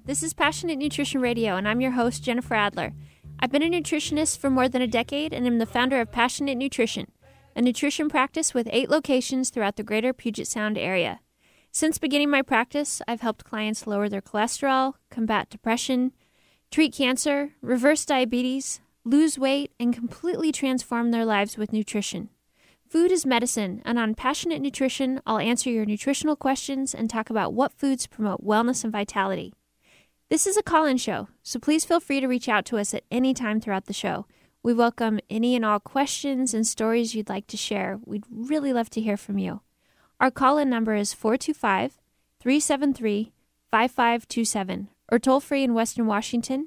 This is Passionate Nutrition Radio, and I'm your host, Jennifer Adler. I've been a nutritionist for more than a decade and am the founder of Passionate Nutrition, a nutrition practice with 8 locations throughout the greater Puget Sound area. Since beginning my practice, I've helped clients lower their cholesterol, combat depression, treat cancer, reverse diabetes, lose weight, and completely transform their lives with nutrition. Food is medicine, and on Passionate Nutrition, I'll answer your nutritional questions and talk about what foods promote wellness and vitality. This is a call-in show, so please feel free to reach out to us at any time throughout the show. We welcome any and all questions and stories you'd like to share. We'd really love to hear from you. Our call-in number is 425-373-5527, or toll-free in Western Washington,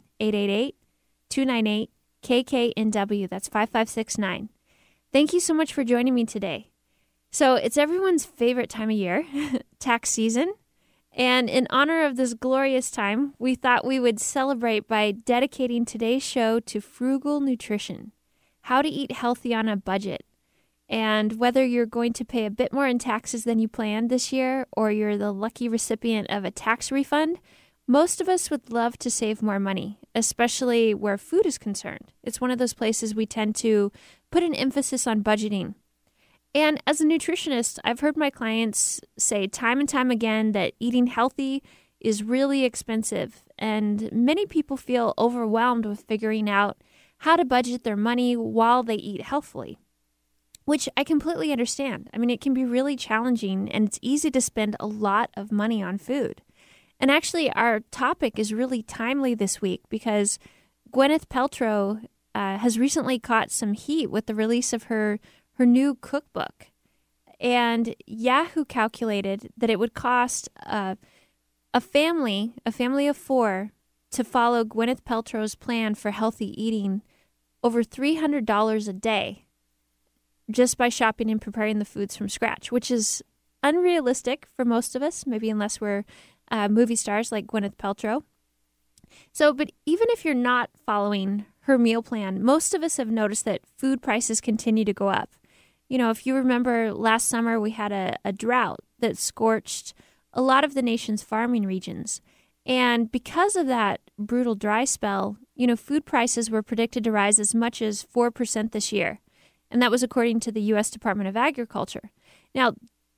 888-298-KKNW. That's 5569. Thank you so much for joining me today. So it's everyone's favorite time of year, tax season. And in honor of this glorious time, we thought we would celebrate by dedicating today's show to frugal nutrition, how to eat healthy on a budget. And whether you're going to pay a bit more in taxes than you planned this year, or you're the lucky recipient of a tax refund, most of us would love to save more money, especially where food is concerned. It's one of those places we tend to put an emphasis on budgeting. And as a nutritionist, I've heard my clients say time and time again that eating healthy is really expensive, and many people feel overwhelmed with figuring out how to budget their money while they eat healthfully, which I completely understand. I mean, it can be really challenging, and it's easy to spend a lot of money on food. And actually, our topic is really timely this week because Gwyneth Paltrow has recently caught some heat with the release of her new cookbook. And Yahoo calculated that it would cost a family of 4 to follow Gwyneth Paltrow's plan for healthy eating over $300 a day just by shopping and preparing the foods from scratch, which is unrealistic for most of us, maybe unless we're movie stars like Gwyneth Paltrow. So, but even if you're not following her meal plan, most of us have noticed that food prices continue to go up. You know, if you remember last summer, we had a drought that scorched a lot of the nation's farming regions. And because of that brutal dry spell, you know, food prices were predicted to rise as much as 4% this year. And that was according to the U.S. Department of Agriculture. Now,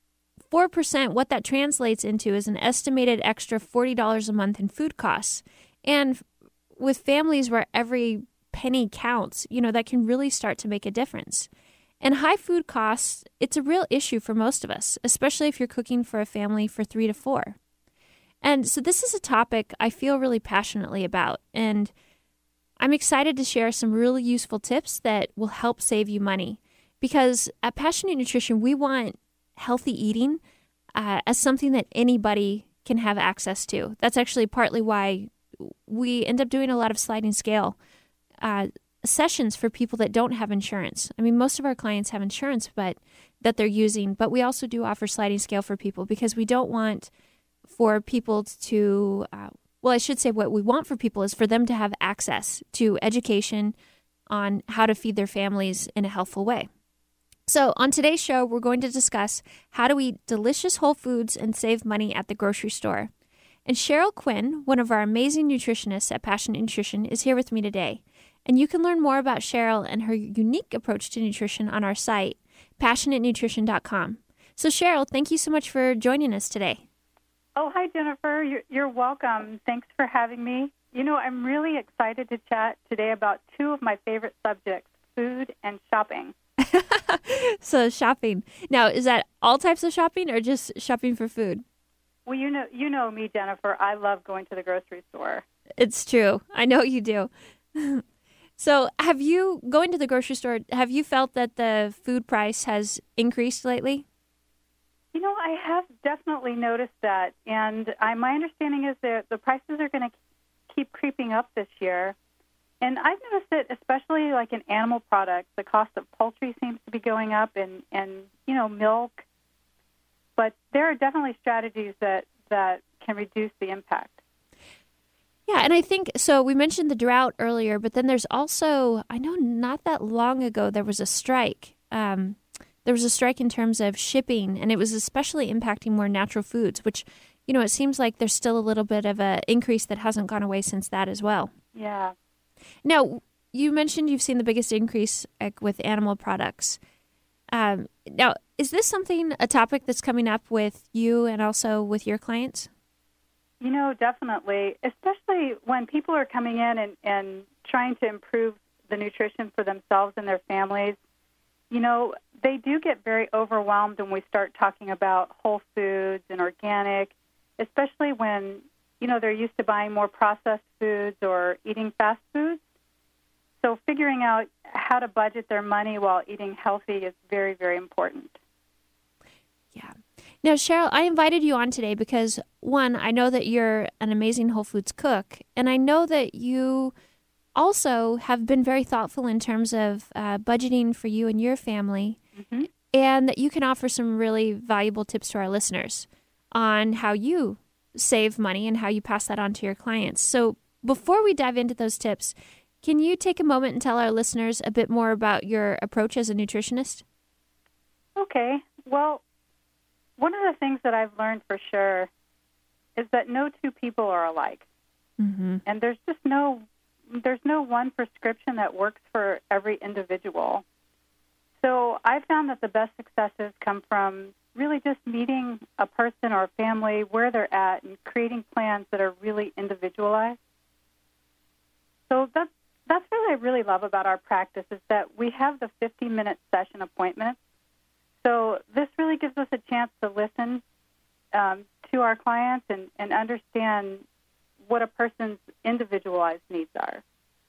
4%, what that translates into is an estimated extra $40 a month in food costs. And with families where every penny counts, you know, that can really start to make a difference. And high food costs, it's a real issue for most of us, especially if you're cooking for a family for 3 to 4. And so this is a topic I feel really passionately about. And I'm excited to share some really useful tips that will help save you money. Because at Passionate Nutrition, we want healthy eating as something that anybody can have access to. That's actually partly why we end up doing a lot of sliding scale sessions for people that don't have insurance. I mean, most of our clients have insurance that they're using, but we also do offer sliding scale for people because we don't want for people to, well, I should say what we want for people is for them to have access to education on how to feed their families in a healthful way. So on today's show, we're going to discuss how to eat delicious whole foods and save money at the grocery store. And Cheryl Quinn, one of our amazing nutritionists at Passionate Nutrition, is here with me today. And you can learn more about Cheryl and her unique approach to nutrition on our site, passionatenutrition.com. So Cheryl, thank you so much for joining us today. Oh, hi, Jennifer. You're welcome. Thanks for having me. You know, I'm really excited to chat today about 2 of my favorite subjects, food and shopping. So shopping. Now, is that all types of shopping or just shopping for food? Well, you know me, Jennifer. I love going to the grocery store. It's true. I know you do. So going to the grocery store, have you felt that the food price has increased lately? You know, I have definitely noticed that. And my understanding is that the prices are going to keep creeping up this year. And I've noticed it, especially like in animal products, the cost of poultry seems to be going up and you know, milk. But there are definitely strategies that can reduce the impact. Yeah, and I think, so we mentioned the drought earlier, but then there's also, I know not that long ago, there was a strike. There was a strike in terms of shipping, and it was especially impacting more natural foods, which, it seems like there's still a little bit of an increase that hasn't gone away since that as well. Yeah. Now, you mentioned you've seen the biggest increase with animal products. Now, is this a topic that's coming up with you and also with your clients? Definitely, especially when people are coming in and trying to improve the nutrition for themselves and their families. They do get very overwhelmed when we start talking about whole foods and organic, especially when, they're used to buying more processed foods or eating fast foods. So figuring out how to budget their money while eating healthy is very, very important. Yeah. Now, Cheryl, I invited you on today because, one, I know that you're an amazing whole foods cook, and I know that you also have been very thoughtful in terms of budgeting for you and your family, mm-hmm. and that you can offer some really valuable tips to our listeners on how you save money and how you pass that on to your clients. So before we dive into those tips, can you take a moment and tell our listeners a bit more about your approach as a nutritionist? Okay. Well, one of the things that I've learned for sure is that no two people are alike. Mm-hmm. And there's no one prescription that works for every individual. So I found that the best successes come from really just meeting a person or a family where they're at and creating plans that are really individualized. So that's what I really love about our practice is that we have the 50-minute session appointments. So this really gives us a chance to listen to our clients and understand what a person's individualized needs are.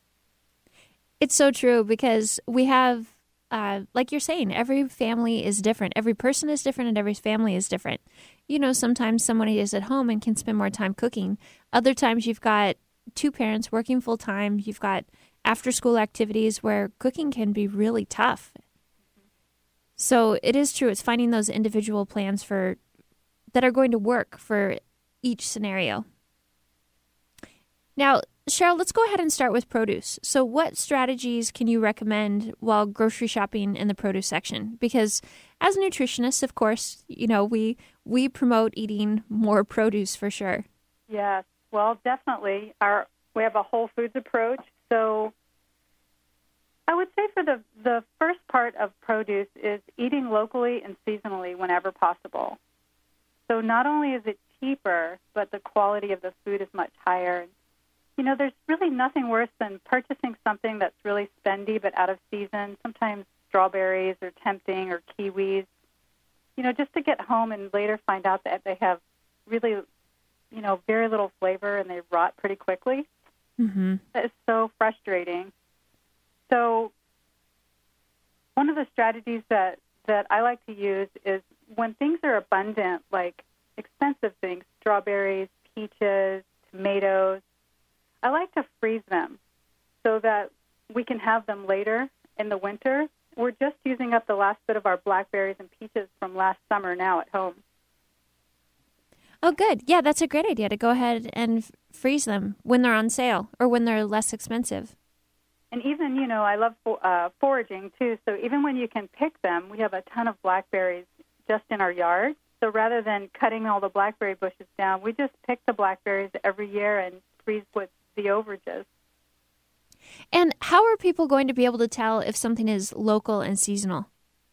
It's so true because we have, like you're saying, every family is different. Every person is different and every family is different. Sometimes somebody is at home and can spend more time cooking. Other times you've got two parents working full time. You've got after-school activities where cooking can be really tough. So it is true. It's finding those individual plans that are going to work for each scenario. Now, Cheryl, let's go ahead and start with produce. So what strategies can you recommend while grocery shopping in the produce section? Because as nutritionists, of course, we promote eating more produce for sure. Yes. Well, definitely. We have a whole foods approach. So I would say for the first part of produce is eating locally and seasonally whenever possible. So not only is it cheaper, but the quality of the food is much higher. There's really nothing worse than purchasing something that's really spendy but out of season. Sometimes strawberries are tempting or kiwis, just to get home and later find out that they have really, very little flavor and they rot pretty quickly. Mm-hmm. That is so frustrating. So one of the strategies that I like to use is when things are abundant, like expensive things, strawberries, peaches, tomatoes, I like to freeze them so that we can have them later in the winter. We're just using up the last bit of our blackberries and peaches from last summer now at home. Oh, good. Yeah, that's a great idea to go ahead and freeze them when they're on sale or when they're less expensive. And even, I love foraging, too. So even when you can pick them, we have a ton of blackberries just in our yard. So rather than cutting all the blackberry bushes down, we just pick the blackberries every year and freeze with the overages. And how are people going to be able to tell if something is local and seasonal?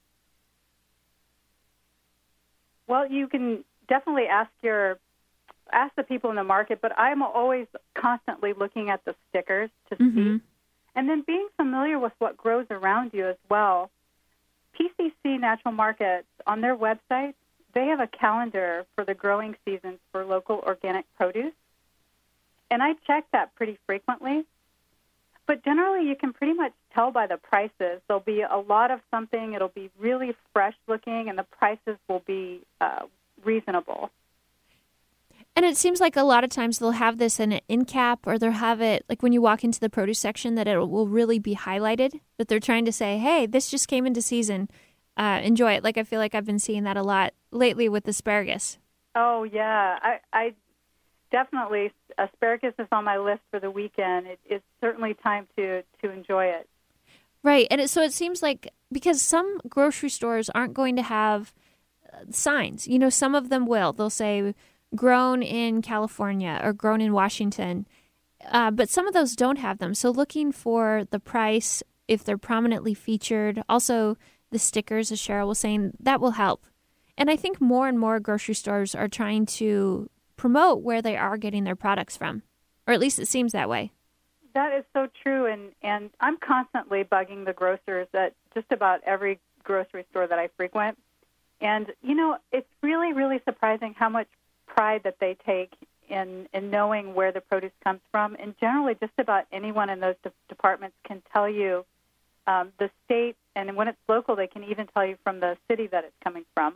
Well, you can definitely ask the people in the market, but I'm always constantly looking at the stickers to see. And then being familiar with what grows around you as well. PCC Natural Markets, on their website, they have a calendar for the growing seasons for local organic produce. And I check that pretty frequently. But generally, you can pretty much tell by the prices. There'll be a lot of something. It'll be really fresh looking, and the prices will be reasonable. And it seems like a lot of times they'll have this in an end cap, or they'll have it like when you walk into the produce section that it will really be highlighted, that they're trying to say, hey, this just came into season. Enjoy it. Like I feel like I've been seeing that a lot lately with asparagus. Oh, yeah. I definitely, asparagus is on my list for the weekend. It's certainly time to enjoy it. Right. And so it seems like because some grocery stores aren't going to have signs, some of them will. They'll say grown in California or grown in Washington. But some of those don't have them. So looking for the price, if they're prominently featured, also the stickers, as Cheryl was saying, that will help. And I think more and more grocery stores are trying to promote where they are getting their products from, or at least it seems that way. That is so true, and I'm constantly bugging the grocers at just about every grocery store that I frequent. And, it's really, really surprising how much pride that they take in knowing where the produce comes from. And generally, just about anyone in those departments can tell you the state, and when it's local, they can even tell you from the city that it's coming from.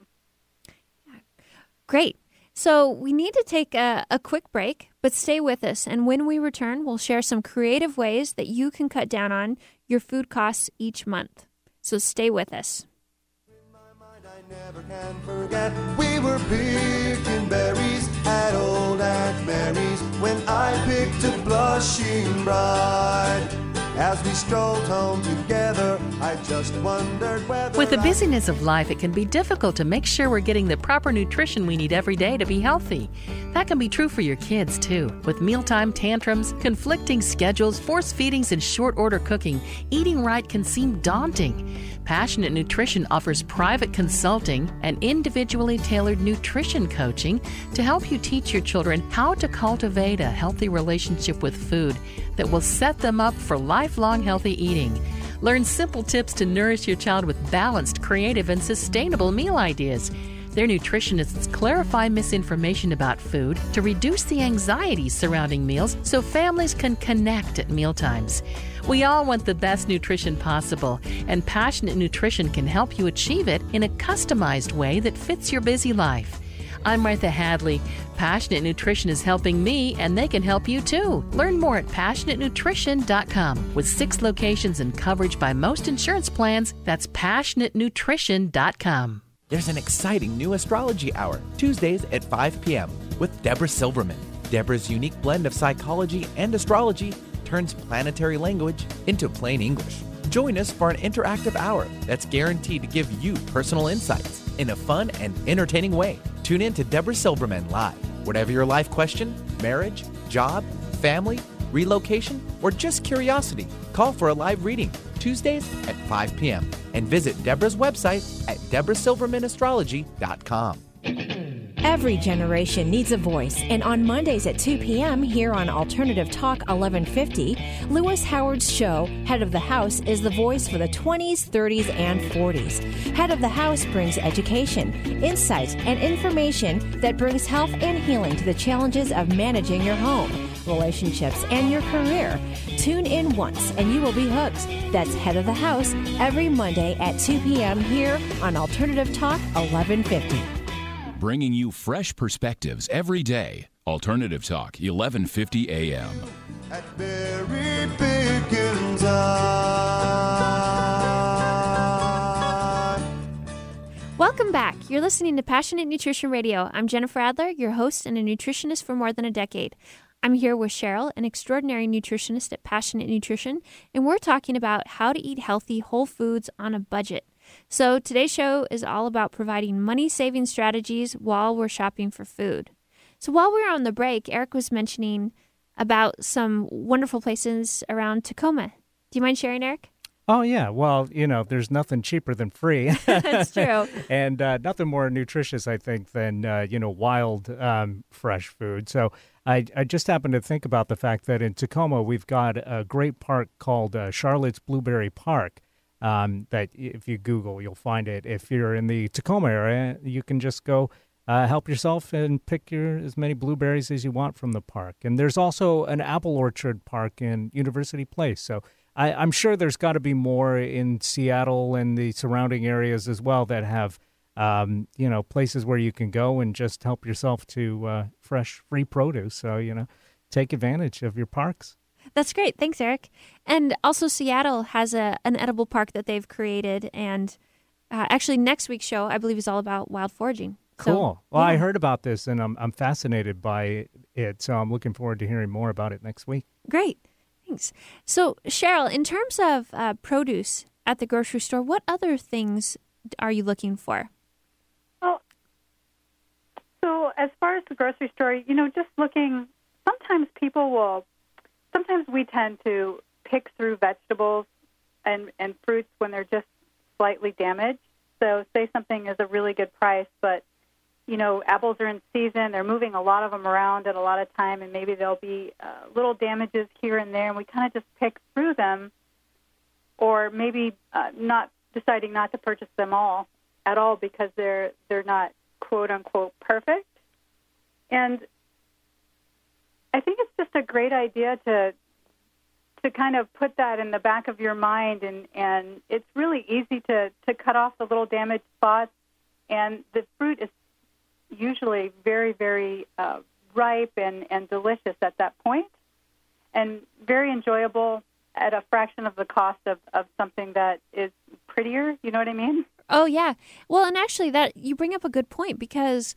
Great. So we need to take a quick break, but stay with us. And when we return, we'll share some creative ways that you can cut down on your food costs each month. So stay with us. In my mind, I never can forget. We were picking berries at old Aunt Mary's when I picked a blushing bride. As we strolled home together, I just wondered whether... With the busyness of life, it can be difficult to make sure we're getting the proper nutrition we need every day to be healthy. That can be true for your kids, too. With mealtime tantrums, conflicting schedules, forced feedings, and short-order cooking, eating right can seem daunting. Passionate Nutrition offers private consulting and individually tailored nutrition coaching to help you teach your children how to cultivate a healthy relationship with food that will set them up for lifelong healthy eating. Learn simple tips to nourish your child with balanced, creative, and sustainable meal ideas. Their nutritionists clarify misinformation about food to reduce the anxiety surrounding meals so families can connect at mealtimes. We all want the best nutrition possible, and Passionate Nutrition can help you achieve it in a customized way that fits your busy life. I'm Martha Hadley. Passionate Nutrition is helping me, and they can help you too. Learn more at PassionateNutrition.com. With 6 locations and coverage by most insurance plans, that's PassionateNutrition.com. There's an exciting new astrology hour, Tuesdays at 5 p.m. with Deborah Silverman. Deborah's unique blend of psychology and astrology turns planetary language into plain English. Join us for an interactive hour that's guaranteed to give you personal insights in a fun and entertaining way. Tune in to Deborah Silverman live. Whatever your life question, marriage, job, family, relocation, or just curiosity, call for a live reading Tuesdays at 5 p.m. and visit Deborah's website at deborahsilvermanastrology.com. Every generation needs a voice, and on Mondays at 2 p.m. here on Alternative Talk 1150, Lewis Howard's show, Head of the House, is the voice for the 20s, 30s, and 40s. Head of the House brings education, insights, and information that brings health and healing to the challenges of managing your home, relationships, and your career. Tune in once and you will be hooked. That's Head of the House every Monday at 2 p.m. here on Alternative Talk 1150. Bringing you fresh perspectives every day. Alternative Talk, 1150 a.m. At berry picking time. Welcome back. You're listening to Passionate Nutrition Radio. I'm Jennifer Adler, your host and a nutritionist for more than a decade. I'm here with Cheryl, an extraordinary nutritionist at Passionate Nutrition, and we're talking about how to eat healthy whole foods on a budget. So today's show is all about providing money-saving strategies while we're shopping for food. So while we were on the break, Eric was mentioning about some wonderful places around Tacoma. Do you mind sharing, Eric? Oh, yeah. Well, there's nothing cheaper than free. That's true. And nothing more nutritious, I think, than, wild, fresh food. So I just happened to think about the fact that in Tacoma, we've got a great park called Charlotte's Blueberry Park. That if you Google, you'll find it. If you're in the Tacoma area, you can just go help yourself and pick as many blueberries as you want from the park. And there's also an apple orchard park in University Place. So I'm sure there's got to be more in Seattle and the surrounding areas as well that have, places where you can go and just help yourself to fresh, free produce. So, take advantage of your parks. That's great. Thanks, Eric. And also Seattle has an edible park that they've created. And actually next week's show, I believe, is all about wild foraging. Cool. Well, I heard about this, and I'm fascinated by it. So I'm looking forward to hearing more about it next week. Great. Thanks. So, Cheryl, in terms of produce at the grocery store, what other things are you looking for? So as far as the grocery store, just looking, sometimes we tend to pick through vegetables and fruits when they're just slightly damaged. So say something is a really good price, but, apples are in season. They're moving a lot of them around at a lot of time, and maybe there'll be little damages here and there, and we kind of just pick through them, or maybe deciding not to purchase them all at all because they're not quote-unquote perfect. And I think it's just a great idea to kind of put that in the back of your mind, and it's really easy to cut off the little damaged spots, and the fruit is usually very, very ripe and delicious at that point, and very enjoyable at a fraction of the cost of something that is prettier. You know what I mean? Oh, yeah. Well, and actually, that you bring up a good point, because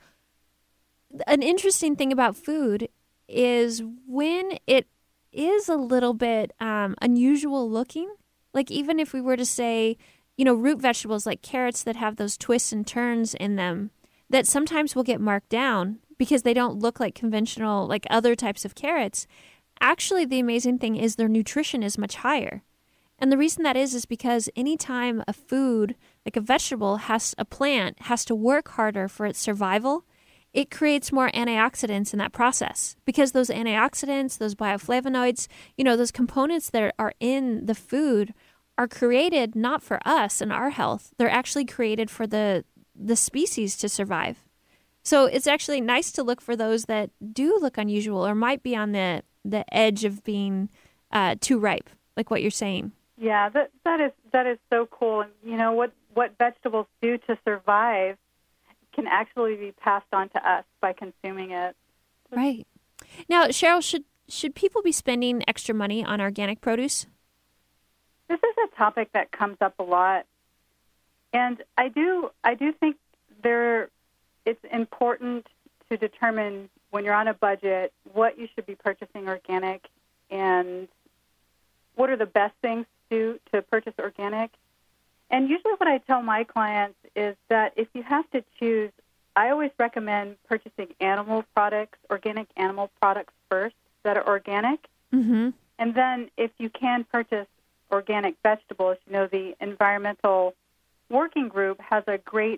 an interesting thing about food is when it is a little bit unusual looking, like even if we were to say, root vegetables like carrots that have those twists and turns in them, that sometimes will get marked down because they don't look like conventional, like other types of carrots. Actually, the amazing thing is their nutrition is much higher. And the reason that is because anytime a food, like a vegetable, a plant has to work harder for its survival, it creates more antioxidants in that process, because those antioxidants, those bioflavonoids, those components that are in the food are created not for us and our health. They're actually created for the species to survive. So it's actually nice to look for those that do look unusual or might be on the edge of being too ripe, like what you're saying. Yeah, that is so cool. And what vegetables do to survive can actually be passed on to us by consuming it. Right. Now, Cheryl, should people be spending extra money on organic produce? This is a topic that comes up a lot, and I do think it's important to determine when you're on a budget what you should be purchasing organic and what are the best things to purchase organic. And usually what I tell my clients is that if you have to choose, I always recommend purchasing organic animal products first that are organic. Mm-hmm. And then if you can purchase organic vegetables, the Environmental Working Group is a great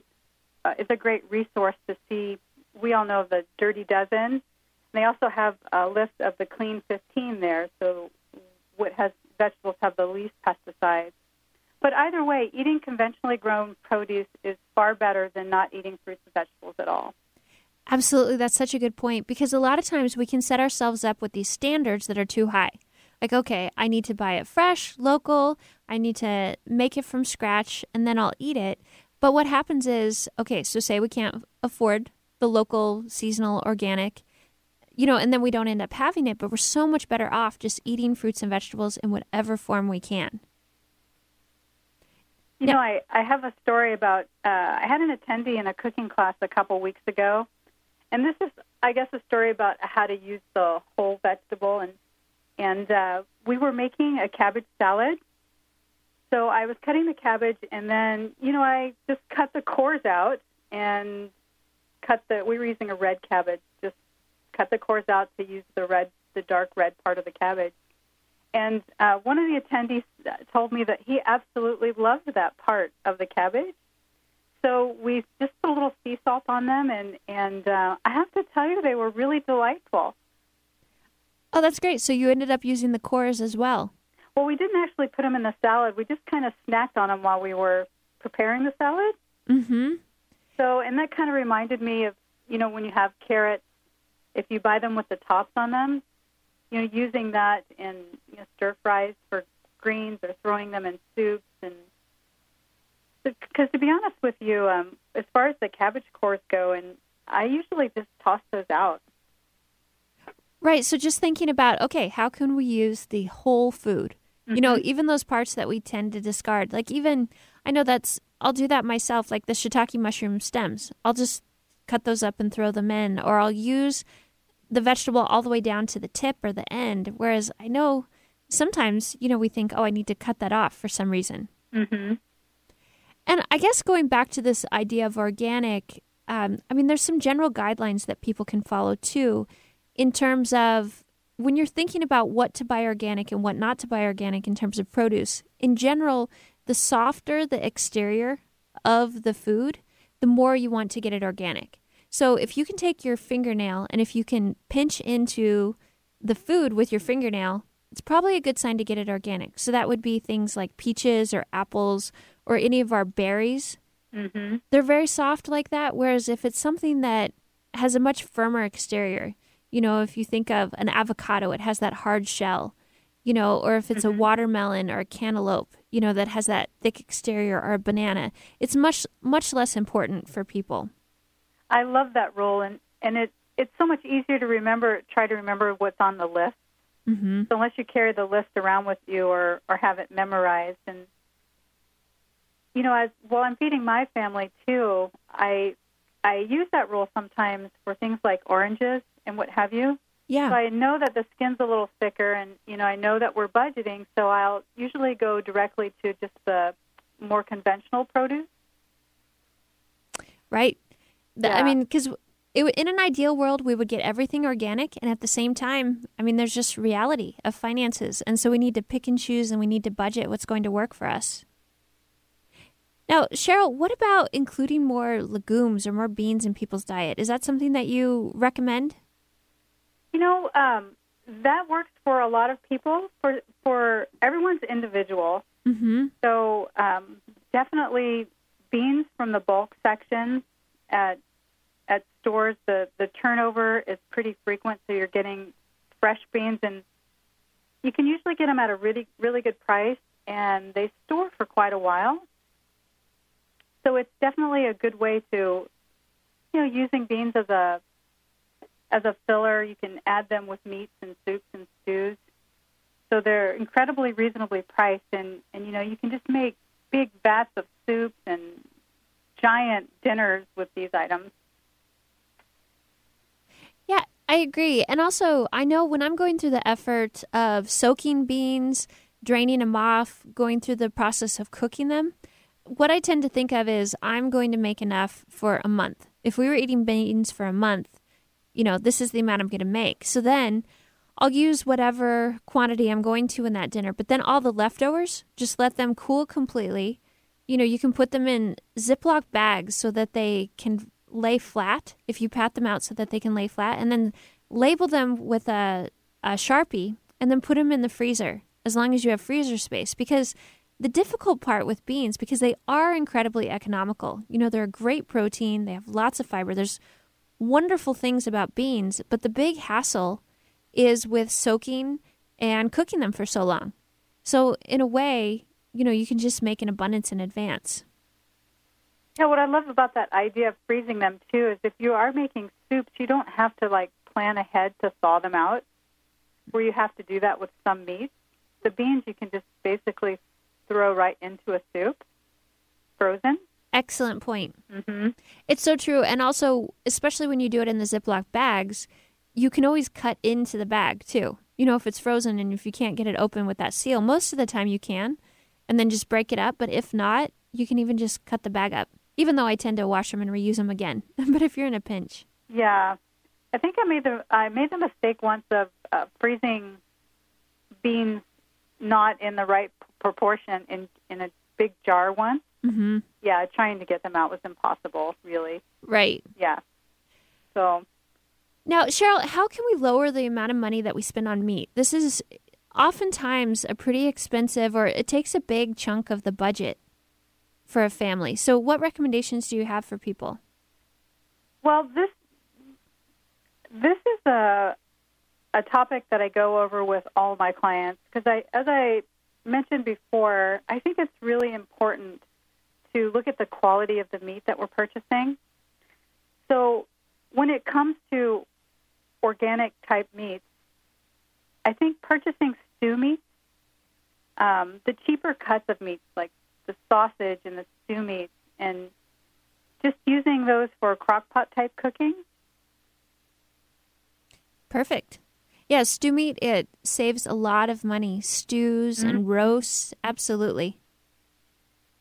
resource to see. We all know the Dirty Dozen. They also have a list of the Clean 15 there, so vegetables have the least pesticides. But either way, eating conventionally grown produce is far better than not eating fruits and vegetables at all. Absolutely. That's such a good point, because a lot of times we can set ourselves up with these standards that are too high. Like, okay, I need to buy it fresh, local, I need to make it from scratch, and then I'll eat it. But what happens is, okay, so say we can't afford the local, seasonal, organic, and then we don't end up having it, but we're so much better off just eating fruits and vegetables in whatever form we can. I have a story about, I had an attendee in a cooking class a couple weeks ago, and this is, I guess, a story about how to use the whole vegetable, and we were making a cabbage salad. So I was cutting the cabbage, and then, I just cut the cores out and we were using a red cabbage, just cut the cores out to use the dark red part of the cabbage. And one of the attendees told me that he absolutely loved that part of the cabbage. So we just put a little sea salt on them, and I have to tell you, they were really delightful. Oh, that's great. So you ended up using the cores as well. Well, we didn't actually put them in the salad. We just kind of snacked on them while we were preparing the salad. Mm-hmm. So, and that kind of reminded me of, when you have carrots, if you buy them with the tops on them, using that in stir fries for greens or throwing them in soups. And because to be honest with you, as far as the cabbage cores go, and I usually just toss those out. Right. So just thinking about, okay, how can we use the whole food? Mm-hmm. Even those parts that we tend to discard, like even, I know I'll do that myself, like the shiitake mushroom stems. I'll just cut those up and throw them in, or I'll use the vegetable all the way down to the tip or the end. Whereas I know sometimes, we think, oh, I need to cut that off for some reason. Mm-hmm. And I guess going back to this idea of organic, there's some general guidelines that people can follow too, in terms of when you're thinking about what to buy organic and what not to buy organic in terms of produce. In general, the softer the exterior of the food, the more you want to get it organic. So if you can take your fingernail and if you can pinch into the food with your fingernail, it's probably a good sign to get it organic. So that would be things like peaches or apples or any of our berries. Mm-hmm. They're very soft like that, whereas if it's something that has a much firmer exterior, if you think of an avocado, it has that hard shell, or if it's a watermelon or a cantaloupe, that has that thick exterior, or a banana, it's much, much less important for people. I love that rule, and it's so much easier to try to remember what's on the list. Mm-hmm. So unless you carry the list around with you or have it memorized. And, while I'm feeding my family, too, I use that rule sometimes for things like oranges and what have you. Yeah. So I know that the skin's a little thicker, and, I know that we're budgeting, so I'll usually go directly to just the more conventional produce. Right. Yeah. Because in an ideal world, we would get everything organic, and at the same time, there's just reality of finances, and so we need to pick and choose, and we need to budget what's going to work for us. Now, Cheryl, what about including more legumes or more beans in people's diet? Is that something that you recommend? That works for a lot of people. For everyone's individual. Mm-hmm. So definitely beans from the bulk section at stores. The turnover is pretty frequent, so you're getting fresh beans, and you can usually get them at a really, really good price, and they store for quite a while. So it's definitely a good way to, using beans as a filler. You can add them with meats and soups and stews. So they're incredibly reasonably priced, and you can just make big vats of soups and giant dinners with these items. Yeah, I agree. And also, I know when I'm going through the effort of soaking beans, draining them off, going through the process of cooking them, what I tend to think of is I'm going to make enough for a month. If we were eating beans for a month, this is the amount I'm going to make. So then I'll use whatever quantity I'm going to in that dinner. But then all the leftovers, just let them cool completely. You can put them in Ziploc bags so that they can lay flat, if you pat them out so that they can lay flat, and then label them with a Sharpie and then put them in the freezer as long as you have freezer space. Because the difficult part with beans, because they are incredibly economical, they're a great protein, they have lots of fiber, there's wonderful things about beans, but the big hassle is with soaking and cooking them for so long. So in a way, you can just make an abundance in advance. Yeah, what I love about that idea of freezing them, too, is if you are making soups, you don't have to, plan ahead to thaw them out, where you have to do that with some meats. The beans you can just basically throw right into a soup, frozen. Excellent point. Mm-hmm. It's so true. And also, especially when you do it in the Ziploc bags, you can always cut into the bag, too. If it's frozen and if you can't get it open with that seal, most of the time you can, and then just break it up. But if not, you can even just cut the bag up, even though I tend to wash them and reuse them again. But if you're in a pinch. Yeah. I think I made the mistake once of freezing beans not in the right proportion in a big jar once. Mm-hmm. Yeah, trying to get them out was impossible, really. Right. Yeah. So. Now, Cheryl, how can we lower the amount of money that we spend on meat? This is oftentimes a pretty expensive, or it takes a big chunk of the budget for a family. So what recommendations do you have for people? Well, this is a topic that I go over with all my clients, because as I mentioned before, I think it's really important to look at the quality of the meat that we're purchasing. So when it comes to organic type meats, I think purchasing stew meat, the cheaper cuts of meats like the sausage and the stew meat, and just using those for crock pot type cooking. Perfect. Yeah, stew meat, it saves a lot of money. Stews and roasts, absolutely.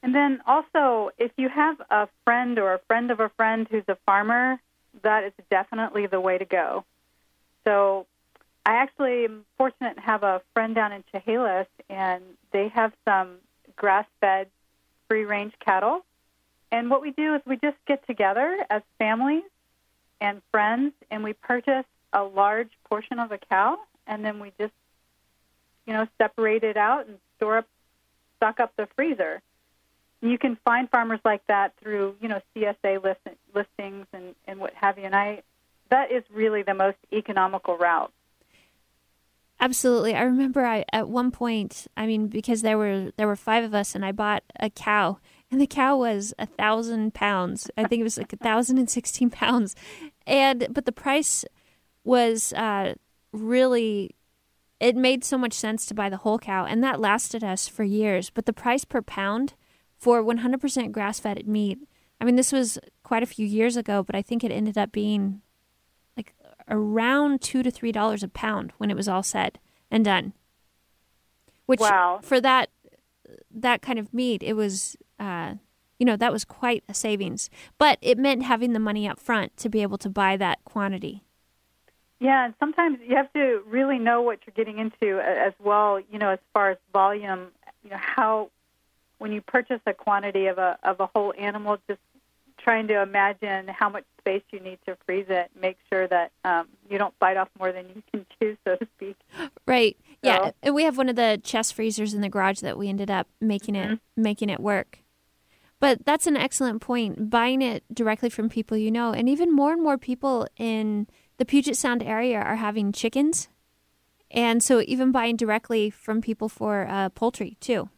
And then also, if you have a friend or a friend of a friend who's a farmer, that is definitely the way to go. So I actually am fortunate to have a friend down in Chehalis, and they have some grass-fed, free-range cattle. And what we do is we just get together as families and friends, and we purchase a large portion of a cow, and then we just, separate it out and stock up the freezer. You can find farmers like that through, CSA listings and what have you. And that is really the most economical route. Absolutely. I remember at one point, because there were 5 of us, and I bought a cow, and the cow was 1,000 pounds. I think it was like 1,016 pounds. But the price was really, it made so much sense to buy the whole cow, and that lasted us for years. But the price per pound for 100% grass-fed meat, this was quite a few years ago, but I think it ended up being like around $2 to $3 a pound when it was all said and done. Which, wow. For that kind of meat, it was, that was quite a savings. But it meant having the money up front to be able to buy that quantity. Yeah, and sometimes you have to really know what you're getting into as well, as far as volume, how, when you purchase a quantity of a whole animal, just trying to imagine how much space you need to freeze it, make sure that you don't bite off more than you can chew, so to speak. Right. Yeah, and we have one of the chest freezers in the garage that we ended up making it work. But that's an excellent point, buying it directly from people you know. And even more people in the Puget Sound area are having chickens. And so even buying directly from people for poultry, too.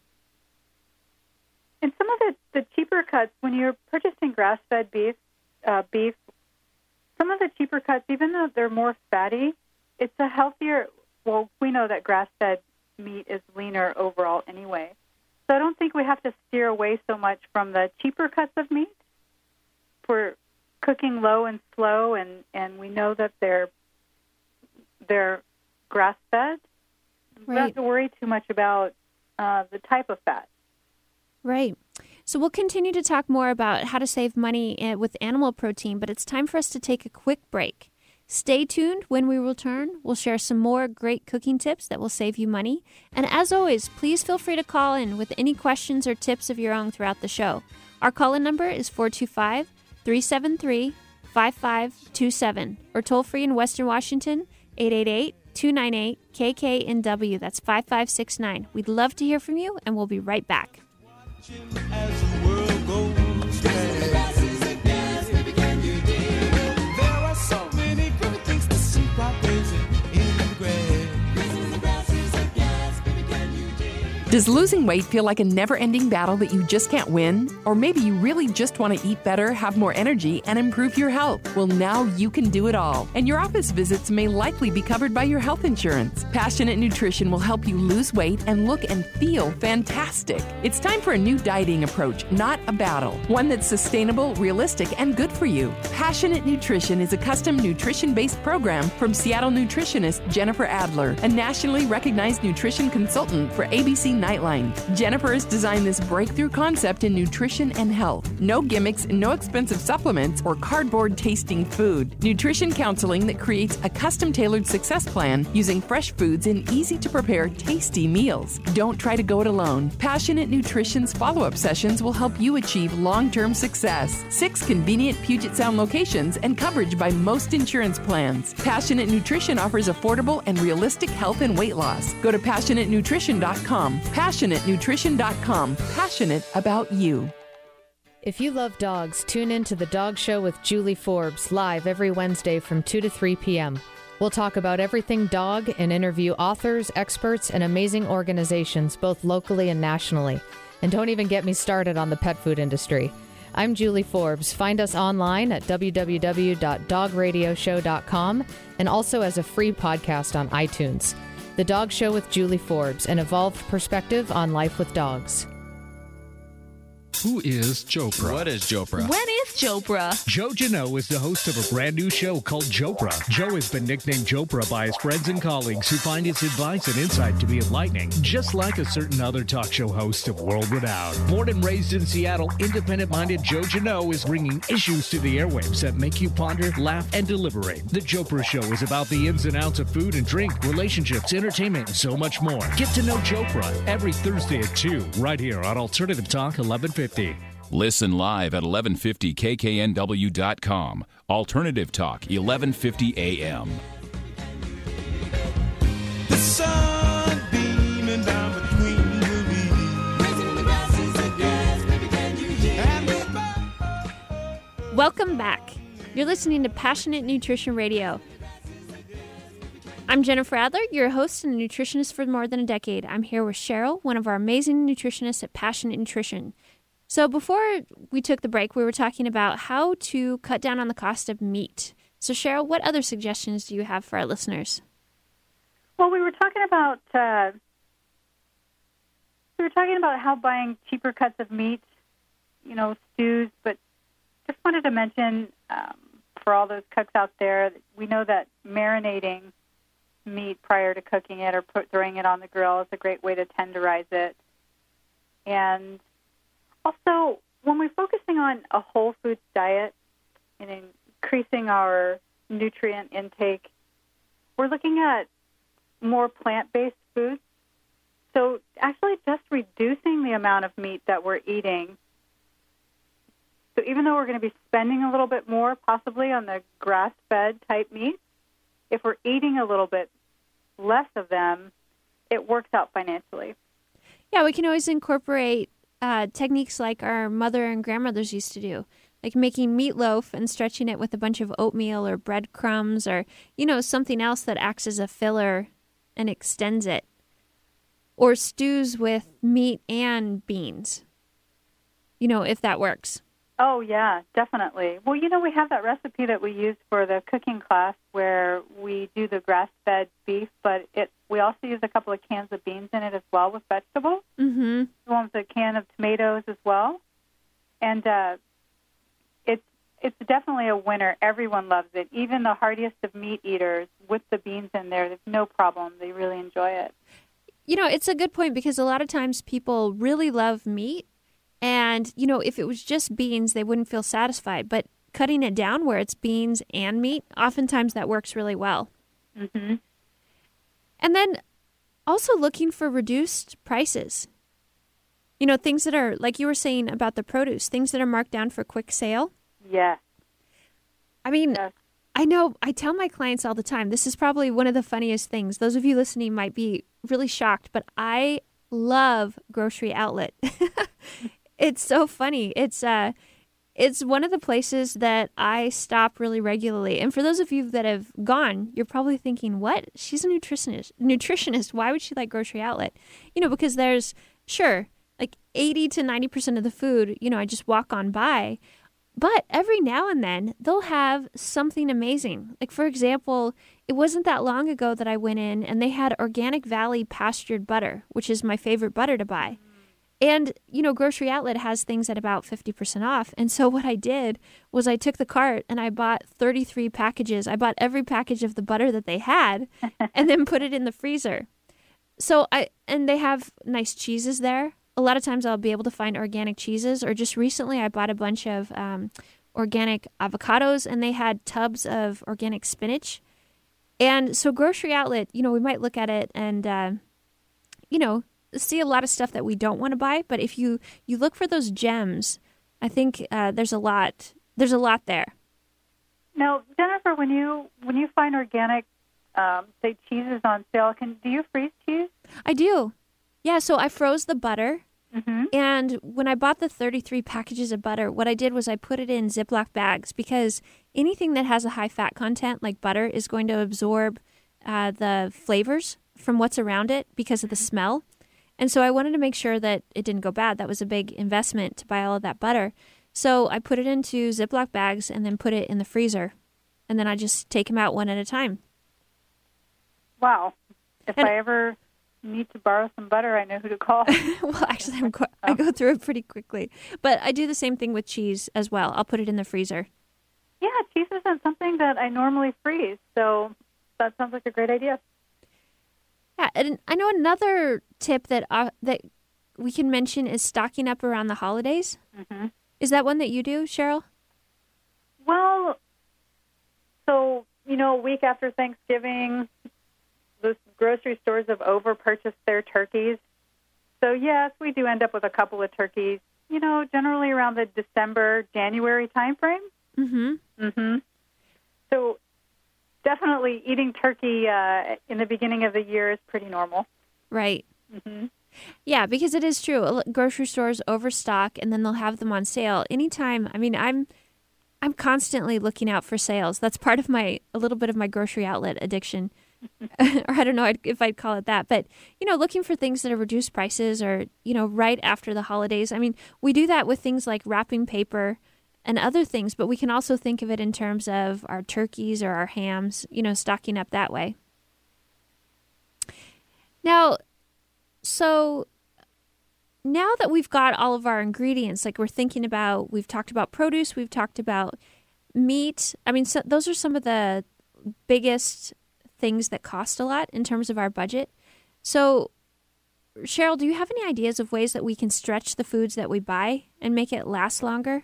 And some of the cheaper cuts, when you're purchasing grass-fed beef, some of the cheaper cuts, even though they're more fatty, it's a healthier, well, we know that grass-fed meat is leaner overall anyway. So I don't think we have to steer away so much from the cheaper cuts of meat for cooking low and slow, and we know that they're grass-fed. We don't have to worry too much about the type of fat. Right. So we'll continue to talk more about how to save money with animal protein, but it's time for us to take a quick break. Stay tuned. When we return, we'll share some more great cooking tips that will save you money. And as always, please feel free to call in with any questions or tips of your own throughout the show. Our call-in number is 425-373-5527, or toll free in Western Washington, 888-298-KKNW. That's 5569. We'd love to hear from you, and we'll be right back. As the world goes past. There are so many good things to see while gazing in the grass. Does losing weight feel like a never-ending battle that you just can't win? Or maybe you really just want to eat better, have more energy, and improve your health? Well, now you can do it all. And your office visits may likely be covered by your health insurance. Passionate Nutrition will help you lose weight and look and feel fantastic. It's time for a new dieting approach, not a battle. One that's sustainable, realistic, and good for you. Passionate Nutrition is a custom nutrition-based program from Seattle nutritionist Jennifer Adler, a nationally recognized nutrition consultant for ABC Nightline. Jennifer has designed this breakthrough concept in nutrition and health. No gimmicks, no expensive supplements, or cardboard-tasting food. Nutrition counseling that creates a custom-tailored success plan using fresh foods and easy-to-prepare, tasty meals. Don't try to go it alone. Passionate Nutrition's follow-up sessions will help you achieve long-term success. 6 convenient Puget Sound locations and coverage by most insurance plans. Passionate Nutrition offers affordable and realistic health and weight loss. Go to PassionateNutrition.com. PassionateNutrition.com. Passionate about you. If you love dogs, tune in to The Dog Show with Julie Forbes, live every Wednesday from 2 to 3 p.m. We'll talk about everything dog and interview authors, experts, and amazing organizations, both locally and nationally. And don't even get me started on the pet food industry. I'm Julie Forbes. Find us online at www.dogradioshow.com and also as a free podcast on iTunes. The Dog Show with Julie Forbes, an evolved perspective on life with dogs. Who is Jopra? What is Jopra? When if Jopra. Joe Janot is the host of a brand new show called Jopra. Joe has been nicknamed Jopra by his friends and colleagues who find his advice and insight to be enlightening, just like a certain other talk show host of world renown. Born and raised in Seattle, independent-minded Joe Janot is bringing issues to the airwaves that make you ponder, laugh, and deliberate. The Jopra Show is about the ins and outs of food and drink, relationships, entertainment, and so much more. Get to know Jopra every Thursday at 2, right here on Alternative Talk 1150. Listen live at 1150kknw.com. Alternative Talk, 1150 AM. The sun beaming down between the leaves. Raising the grasses and yes, baby, can you hear? Welcome back. You're listening to Passionate Nutrition Radio. I'm Jennifer Adler, your host and a nutritionist for more than a decade. I'm here with Cheryl, one of our amazing nutritionists at Passionate Nutrition. So before we took the break, we were talking about how to cut down on the cost of meat. So Cheryl, what other suggestions do you have for our listeners? Well, we were talking about how buying cheaper cuts of meat, stews, but just wanted to mention for all those cooks out there, we know that marinating meat prior to cooking it or throwing it on the grill is a great way to tenderize it. And also, when we're focusing on a whole foods diet and increasing our nutrient intake, we're looking at more plant-based foods. So actually just reducing the amount of meat that we're eating. So even though we're going to be spending a little bit more possibly on the grass-fed type meat, if we're eating a little bit less of them, it works out financially. Yeah, we can always incorporate techniques like our mother and grandmothers used to do, like making meatloaf and stretching it with a bunch of oatmeal or breadcrumbs or, something else that acts as a filler and extends it. Or stews with meat and beans, if that works. Oh, yeah, definitely. Well, we have that recipe that we use for the cooking class where we do the grass-fed beef, but we also use a couple of cans of beans in it as well with vegetables. Mm-hmm. We want a can of tomatoes as well. And it's definitely a winner. Everyone loves it. Even the hardiest of meat eaters with the beans in there, there's no problem. They really enjoy it. It's a good point because a lot of times people really love meat. And, if it was just beans, they wouldn't feel satisfied. But cutting it down where it's beans and meat, oftentimes that works really well. Mm-hmm. And then also looking for reduced prices. Things that are, like you were saying about the produce, things that are marked down for quick sale. Yes. I mean, yes. I know I tell my clients all the time, this is probably one of the funniest things. Those of you listening might be really shocked, but I love Grocery Outlet. It's so funny. It's one of the places that I stop really regularly. And for those of you that have gone, you're probably thinking, what? She's a nutritionist. Why would she like Grocery Outlet? Because there's, sure, like 80 to 90% of the food, I just walk on by. But every now and then, they'll have something amazing. Like, for example, it wasn't that long ago that I went in and they had Organic Valley pastured butter, which is my favorite butter to buy. And, Grocery Outlet has things at about 50% off. And so what I did was I took the cart and I bought 33 packages. I bought every package of the butter that they had and then put it in the freezer. And they have nice cheeses there. A lot of times I'll be able to find organic cheeses, or just recently I bought a bunch of organic avocados and they had tubs of organic spinach. And so Grocery Outlet, we might look at it and, see a lot of stuff that we don't want to buy, but if you look for those gems, I think there's a lot there. Now, Jennifer, when you find organic, say cheeses on sale, do you freeze cheese? I do. Yeah, so I froze the butter, mm-hmm. and when I bought the 33 packages of butter, what I did was I put it in Ziploc bags because anything that has a high fat content like butter is going to absorb the flavors from what's around it because of the smell. And so I wanted to make sure that it didn't go bad. That was a big investment to buy all of that butter. So I put it into Ziploc bags and then put it in the freezer. And then I just take them out one at a time. Wow. If I ever need to borrow some butter, I know who to call. Well, actually, I go through it pretty quickly. But I do the same thing with cheese as well. I'll put it in the freezer. Yeah, cheese isn't something that I normally freeze, so that sounds like a great idea. Yeah, and I know another tip that we can mention is stocking up around the holidays. Mm-hmm. Is that one that you do, Cheryl? Well, so, a week after Thanksgiving, the grocery stores have over-purchased their turkeys. So, yes, we do end up with a couple of turkeys, generally around the December, January time frame. Mm-hmm. Mm-hmm. So, definitely eating turkey in the beginning of the year is pretty normal. Right. Mm-hmm. Yeah, because it is true. Grocery stores overstock, and then they'll have them on sale anytime. I mean, I'm constantly looking out for sales. That's part of a little bit of my grocery outlet addiction, or I don't know if I'd call it that. But looking for things that are reduced prices, or right after the holidays. I mean, we do that with things like wrapping paper and other things, but we can also think of it in terms of our turkeys or our hams. Stocking up that way. Now. So now that we've got all of our ingredients, like we've talked about produce, we've talked about meat. I mean, those are some of the biggest things that cost a lot in terms of our budget. So, Cheryl, do you have any ideas of ways that we can stretch the foods that we buy and make it last longer?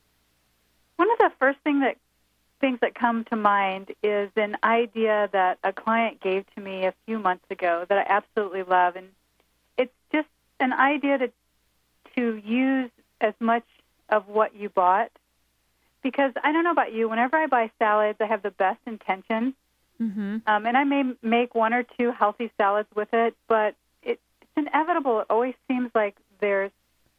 One of the first things that come to mind is an idea that a client gave to me a few months ago that I absolutely love, and it's just an idea to use as much of what you bought. Because I don't know about you, whenever I buy salads, I have the best intention. Mm-hmm. And I may make one or two healthy salads with it, but it's inevitable. It always seems like there's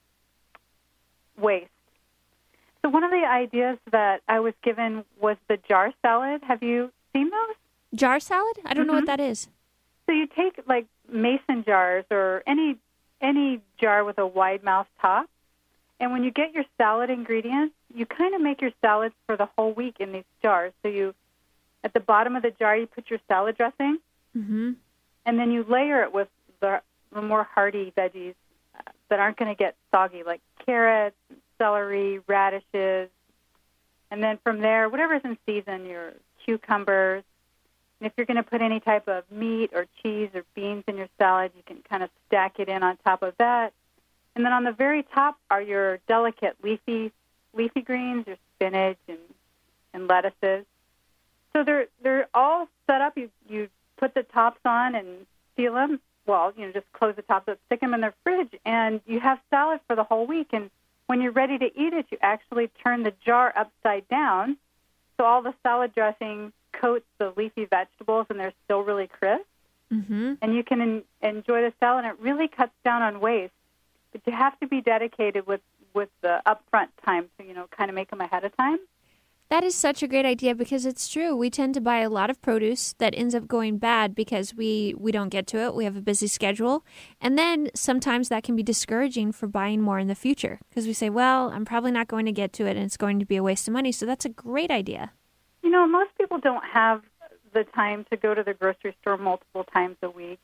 waste. So one of the ideas that I was given was the jar salad. Have you seen those? Jar salad? I don't know what that is. So you take like mason jars or any jar with a wide mouth top, and when you get your salad ingredients, you kind of make your salads for the whole week in these jars. So at the bottom of the jar, you put your salad dressing, mm-hmm. and then you layer it with the more hearty veggies that aren't going to get soggy, like carrots, celery, radishes, and then from there, whatever's in season, your cucumbers. And if you're going to put any type of meat or cheese or beans in your salad, you can kind of stack it in on top of that. And then on the very top are your delicate leafy greens, your spinach and lettuces. So they're all set up. You put the tops on and seal them. Well, just close the tops up, stick them in the fridge, and you have salad for the whole week. And when you're ready to eat it, you actually turn the jar upside down, so all the salad dressing coats the leafy vegetables, and they're still really crisp. Mm-hmm. And you can enjoy the salad, and it really cuts down on waste. But you have to be dedicated with the upfront time to, kind of make them ahead of time. That is such a great idea because it's true. We tend to buy a lot of produce that ends up going bad because we don't get to it. We have a busy schedule. And then sometimes that can be discouraging for buying more in the future because we say, well, I'm probably not going to get to it and it's going to be a waste of money. So that's a great idea. Most people don't have the time to go to the grocery store multiple times a week.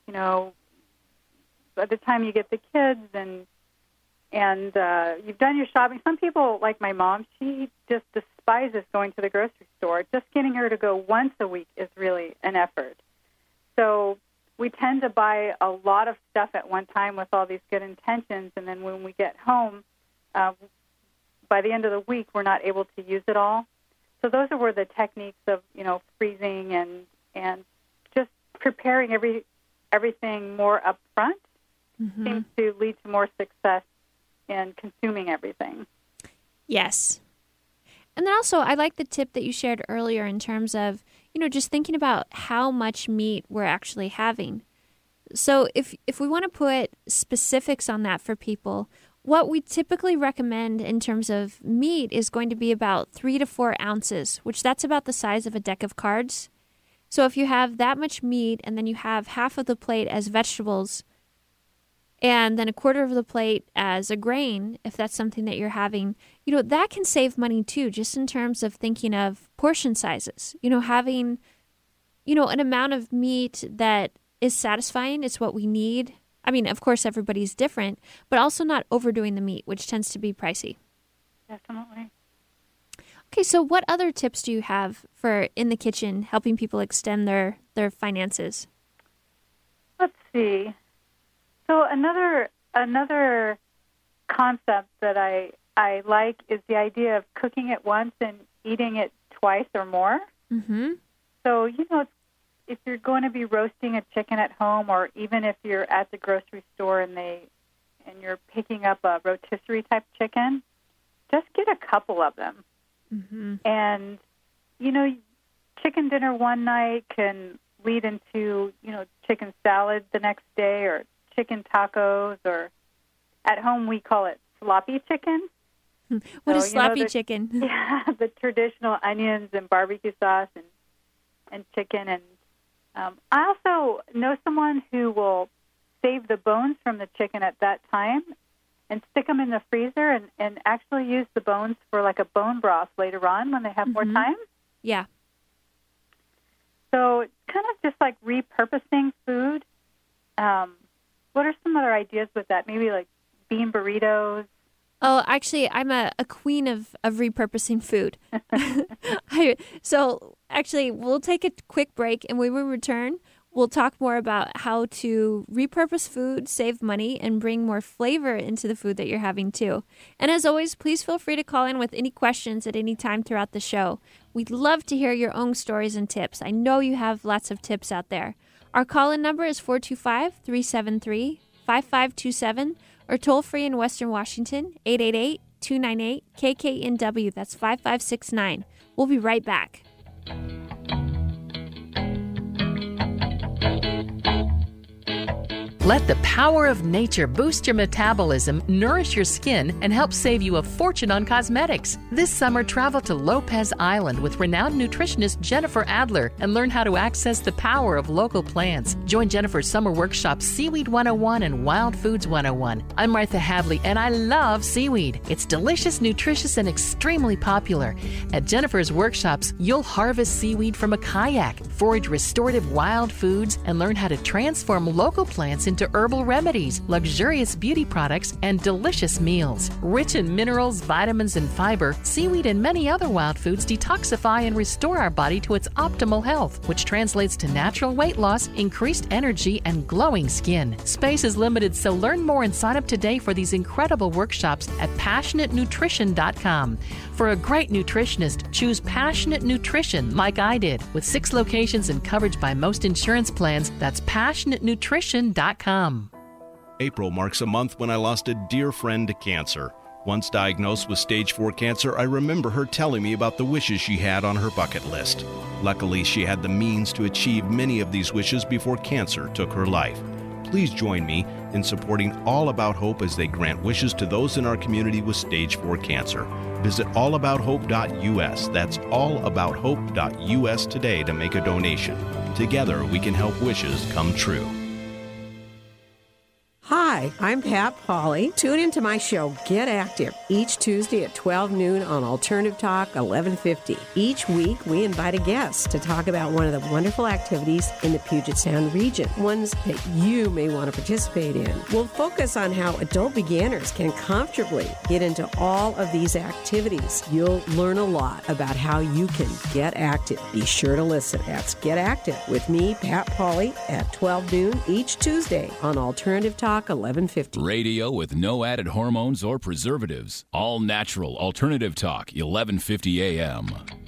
By the time you get the kids and you've done your shopping. Some people, like my mom, she just despises going to the grocery store. Just getting her to go once a week is really an effort. So we tend to buy a lot of stuff at one time with all these good intentions, and then when we get home, by the end of the week, we're not able to use it all. So those are where the techniques of, freezing and just preparing everything more up front mm-hmm. seems to lead to more success in consuming everything. Yes. And then also, I like the tip that you shared earlier in terms of, just thinking about how much meat we're actually having. So if we want to put specifics on that for people, what we typically recommend in terms of meat is going to be about 3 to 4 ounces, which that's about the size of a deck of cards. So if you have that much meat and then you have half of the plate as vegetables and then a quarter of the plate as a grain, if that's something that you're having, that can save money too, just in terms of thinking of portion sizes. Having, an amount of meat that is satisfying. It's what we need. I mean, of course, everybody's different, but also not overdoing the meat, which tends to be pricey. Definitely. Okay, so what other tips do you have for in the kitchen helping people extend their finances? Let's see. So another concept that I like is the idea of cooking it once and eating it twice or more. Mm-hmm. So, if you're going to be roasting a chicken at home, or even if you're at the grocery store and you're picking up a rotisserie type chicken, just get a couple of them. Mm-hmm. And, chicken dinner one night can lead into, chicken salad the next day, or chicken tacos, or at home we call it sloppy chicken. What is sloppy chicken? Yeah, the traditional onions and barbecue sauce and chicken. And I also know someone who will save the bones from the chicken at that time and stick them in the freezer and actually use the bones for like a bone broth later on when they have more time. Yeah. So it's kind of just like repurposing food. What are some other ideas with that? Maybe like bean burritos. Oh, actually, I'm a queen of repurposing food. So actually, we'll take a quick break, and when we return, we'll talk more about how to repurpose food, save money, and bring more flavor into the food that you're having too. And as always, please feel free to call in with any questions at any time throughout the show. We'd love to hear your own stories and tips. I know you have lots of tips out there. Our call-in number is 425-373-5527, or toll-free in Western Washington, 888-298-KKNW. That's 5569. We'll be right back. Let the power of nature boost your metabolism, nourish your skin, and help save you a fortune on cosmetics. This summer, travel to Lopez Island with renowned nutritionist Jennifer Adler and learn how to access the power of local plants. Join Jennifer's summer workshops Seaweed 101 and Wild Foods 101. I'm Martha Hadley, and I love seaweed. It's delicious, nutritious, and extremely popular. At Jennifer's workshops, you'll harvest seaweed from a kayak, forage restorative wild foods, and learn how to transform local plants into herbal remedies, luxurious beauty products, and delicious meals. Rich in minerals, vitamins, and fiber, seaweed and many other wild foods detoxify and restore our body to its optimal health, which translates to natural weight loss, increased energy, and glowing skin. Space is limited, so learn more and sign up today for these incredible workshops at PassionateNutrition.com. For a great nutritionist, choose Passionate Nutrition like I did. With 6 locations and coverage by most insurance plans, that's PassionateNutrition.com. April marks a month when I lost a dear friend to cancer. Once diagnosed with stage 4 cancer, I remember her telling me about the wishes she had on her bucket list. Luckily, she had the means to achieve many of these wishes before cancer took her life. Please join me in supporting All About Hope as they grant wishes to those in our community with stage 4 cancer. Visit allabouthope.us. That's allabouthope.us today to make a donation. Together, we can help wishes come true. Hi, I'm Pat Pauley. Tune into my show, Get Active, each Tuesday at 12 noon on Alternative Talk 1150. Each week, we invite a guest to talk about one of the wonderful activities in the Puget Sound region, ones that you may want to participate in. We'll focus on how adult beginners can comfortably get into all of these activities. You'll learn a lot about how you can get active. Be sure to listen. That's Get Active with me, Pat Pauley, at 12 noon each Tuesday on Alternative Talk 1150. Radio with no added hormones or preservatives. All natural Alternative Talk 1150 AM.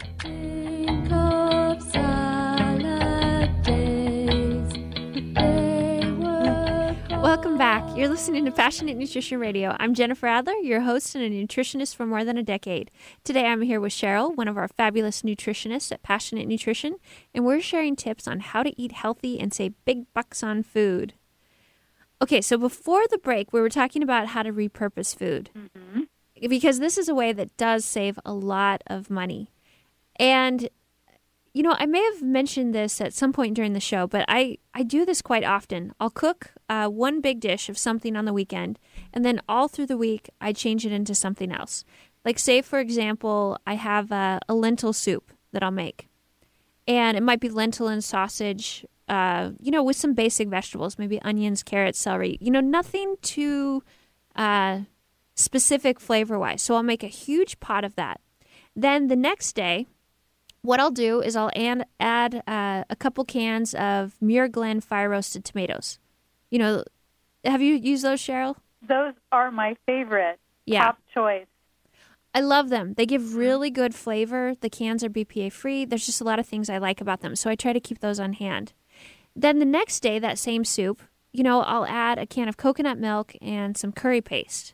Welcome back. You're listening to Passionate Nutrition Radio. I'm Jennifer Adler, your host and a nutritionist for more than a decade. Today I'm here with Cheryl, one of our fabulous nutritionists at Passionate Nutrition, and we're sharing tips on how to eat healthy and save big bucks on food. Okay, so before the break, we were talking about how to repurpose food, because this is a way that does save a lot of money. And, you know, I may have mentioned this at some point during the show, but I do this quite often. I'll cook one big dish of something on the weekend, and then all through the week, I change it into something else. Like, say, for example, I have a lentil soup that I'll make, and it might be lentil and sausage with some basic vegetables, maybe onions, carrots, celery, nothing too specific flavor-wise. So I'll make a huge pot of that. Then the next day, what I'll do is I'll add a couple cans of Muir Glen fire-roasted tomatoes. Have you used those, Cheryl? Those are my favorite. Yeah. Top choice. I love them. They give really good flavor. The cans are BPA-free. There's just a lot of things I like about them, so I try to keep those on hand. Then the next day, that same soup, I'll add a can of coconut milk and some curry paste.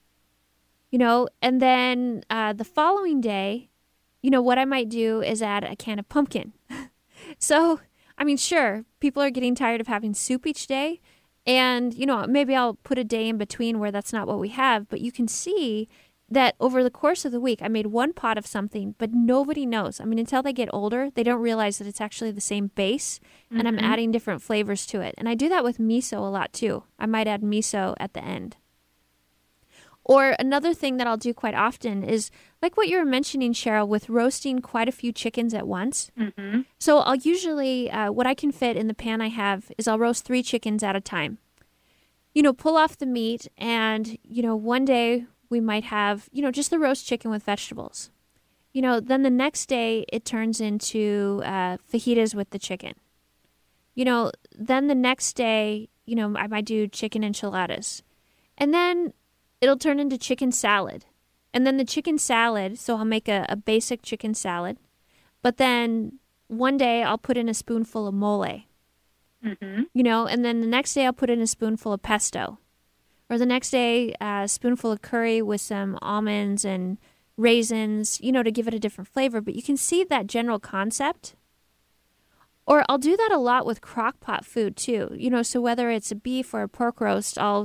And then the following day, what I might do is add a can of pumpkin. So, sure, people are getting tired of having soup each day, and, maybe I'll put a day in between where that's not what we have, but you can see that over the course of the week, I made one pot of something, but nobody knows. Until they get older, they don't realize that it's actually the same base, and I'm adding different flavors to it. And I do that with miso a lot, too. I might add miso at the end. Or another thing that I'll do quite often is, like what you were mentioning, Cheryl, with roasting quite a few chickens at once. Mm-hmm. So I'll usually, what I can fit in the pan I have is I'll roast 3 chickens at a time. Pull off the meat, and, one day we might have, just the roast chicken with vegetables. Then the next day it turns into fajitas with the chicken. Then the next day, I might do chicken enchiladas. And then it'll turn into chicken salad. And then the chicken salad, so I'll make a basic chicken salad. But then one day I'll put in a spoonful of mole. Mm-hmm. And then the next day I'll put in a spoonful of pesto. Or the next day, a spoonful of curry with some almonds and raisins, to give it a different flavor. But you can see that general concept. Or I'll do that a lot with crock pot food, too. So whether it's a beef or a pork roast, I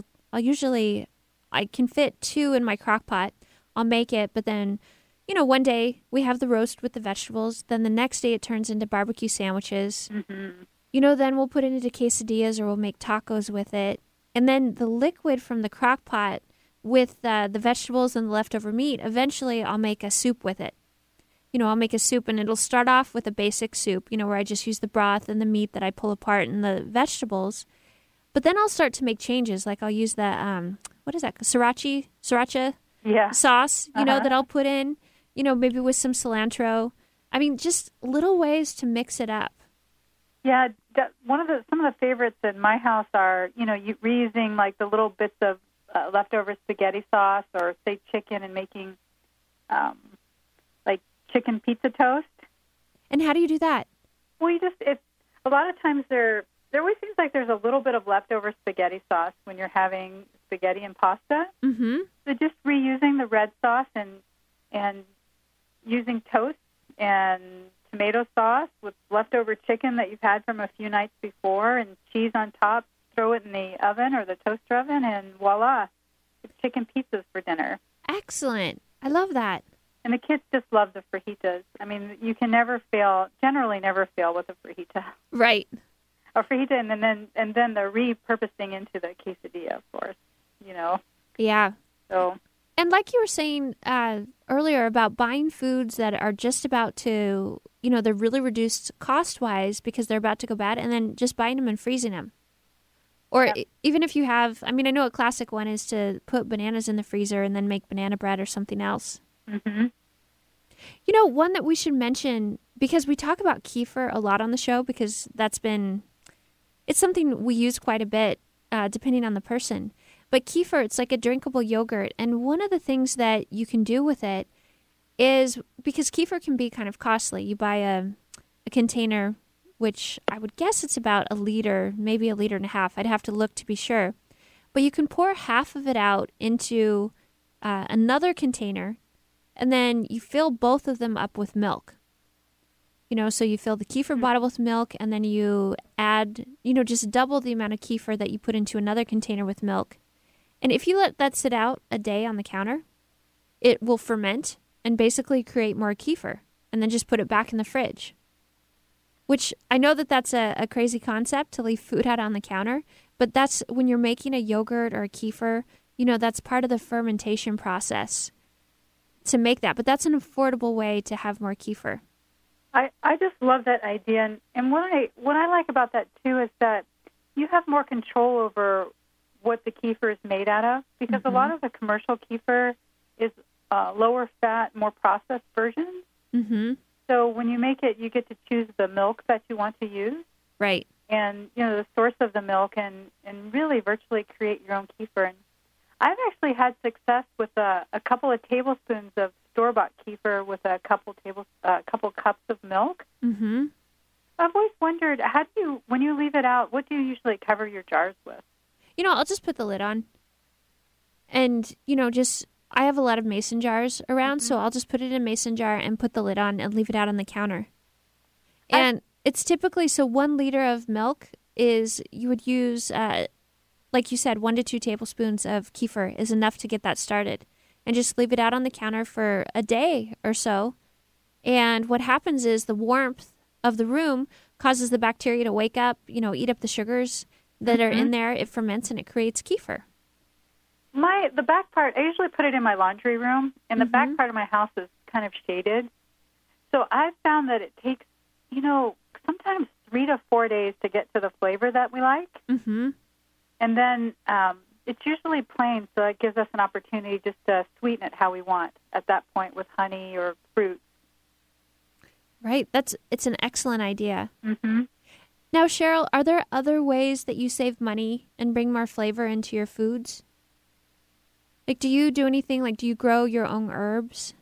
can fit 2 in my crock pot. I'll make it, but then, one day we have the roast with the vegetables. Then the next day it turns into barbecue sandwiches. Mm-hmm. Then we'll put it into quesadillas, or we'll make tacos with it. And then the liquid from the crock pot with the vegetables and the leftover meat, eventually I'll make a soup with it. I'll make a soup, and it'll start off with a basic soup, where I just use the broth and the meat that I pull apart and the vegetables. But then I'll start to make changes. Like I'll use the, what is that, sriracha sauce, that I'll put in, maybe with some cilantro. Just little ways to mix it up. Yeah, some of the favorites in my house are, reusing like the little bits of leftover spaghetti sauce, or say chicken, and making like chicken pizza toast. And how do you do that? Well, a lot of times there always seems like there's a little bit of leftover spaghetti sauce when you're having spaghetti and pasta. Mm-hmm. So just reusing the red sauce and using toast and tomato sauce with leftover chicken that you've had from a few nights before, and cheese on top, throw it in the oven or the toaster oven, and voila, it's chicken pizzas for dinner. Excellent. I love that. And the kids just love the fajitas. You can generally never fail with a fajita. Right. A fajita, and then the repurposing into the quesadilla, of course, Yeah. So. And like you were saying earlier about buying foods that are just about to, they're really reduced cost-wise because they're about to go bad, and then just buying them and freezing them. Or even if you have, I know a classic one is to put bananas in the freezer and then make banana bread or something else. Mm-hmm. One that we should mention, because we talk about kefir a lot on the show, because it's something we use quite a bit depending on the person. But kefir, it's like a drinkable yogurt. And one of the things that you can do with it is, because kefir can be kind of costly, you buy a container, which I would guess it's about a liter, maybe a liter and a half. I'd have to look to be sure. But you can pour half of it out into another container, and then you fill both of them up with milk. So you fill the kefir bottle with milk, and then you add, just double the amount of kefir that you put into another container with milk. And if you let that sit out a day on the counter, it will ferment and basically create more kefir, and then just put it back in the fridge. Which I know that's a crazy concept to leave food out on the counter, but that's when you're making a yogurt or a kefir, that's part of the fermentation process to make that. But that's an affordable way to have more kefir. I just love that idea, and what I like about that too is that you have more control over what the kefir is made out of, because a lot of the commercial kefir is lower fat, more processed versions. Mm-hmm. So when you make it, you get to choose the milk that you want to use. Right. And, the source of the milk and really virtually create your own kefir. And I've actually had success with a couple of tablespoons of store-bought kefir with a couple cups of milk. Mm-hmm. I've always wondered, when you leave it out, what do you usually cover your jars with? I'll just put the lid on. And, I have a lot of mason jars around, so I'll just put it in a mason jar and put the lid on and leave it out on the counter. And it's typically, 1 liter of milk is, you would use, like you said, 1 to 2 tablespoons of kefir is enough to get that started. And just leave it out on the counter for a day or so. And what happens is the warmth of the room causes the bacteria to wake up, eat up the sugars that are in there. It ferments and it creates kefir. The back part, I usually put it in my laundry room, and the back part of my house is kind of shaded. So I've found that it takes, sometimes 3 to 4 days to get to the flavor that we like. Mm-hmm. And then it's usually plain, so it gives us an opportunity just to sweeten it how we want at that point with honey or fruit. Right. It's an excellent idea. Mm-hmm. Now, Cheryl, are there other ways that you save money and bring more flavor into your foods? Like, do you do anything, do you grow your own herbs?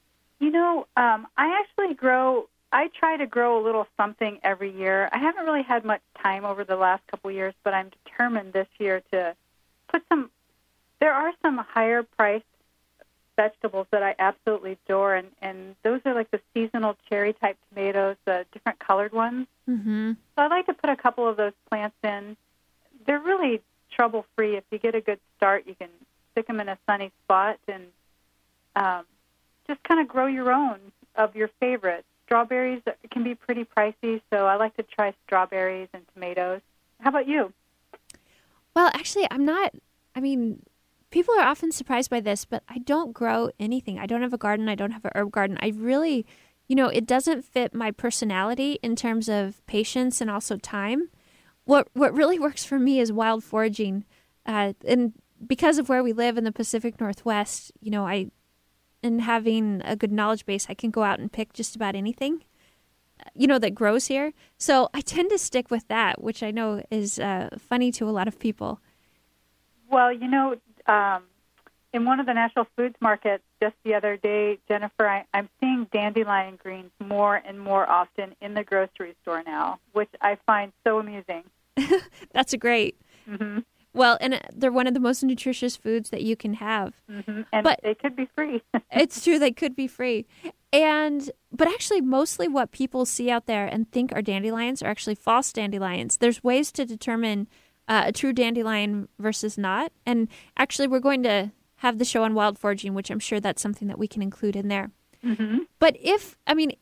I try to grow a little something every year. I haven't really had much time over the last couple of years, but I'm determined this year to put there are some higher priced vegetables that I absolutely adore, and those are like the seasonal cherry type tomatoes, the different colored ones. Mm-hmm. So I'd like to put a couple of those plants in. They're really trouble free. If you get a good start, you can stick them in a sunny spot and just kind of grow your own of your favorites. Strawberries can be pretty pricey, so I like to try strawberries and tomatoes. How about you? Well, actually, people are often surprised by this, but I don't grow anything. I don't have a garden. I don't have an herb garden. I really, it doesn't fit my personality in terms of patience and also time. What really works for me is wild foraging. And because of where we live in the Pacific Northwest, and having a good knowledge base, I can go out and pick just about anything, that grows here. So I tend to stick with that, which I know is funny to a lot of people. Well, in one of the National Foods Markets just the other day, Jennifer, I'm seeing dandelion greens more and more often in the grocery store now, which I find so amusing. That's great. Mm-hmm. Well, and they're one of the most nutritious foods that you can have. Mm-hmm. And but they could be free. It's true, they could be free. But actually, mostly what people see out there and think are dandelions are actually false dandelions. There's ways to determine a true dandelion versus not. And actually, we're going to have the show on wild foraging, which I'm sure that's something that we can include in there. Mm-hmm. But if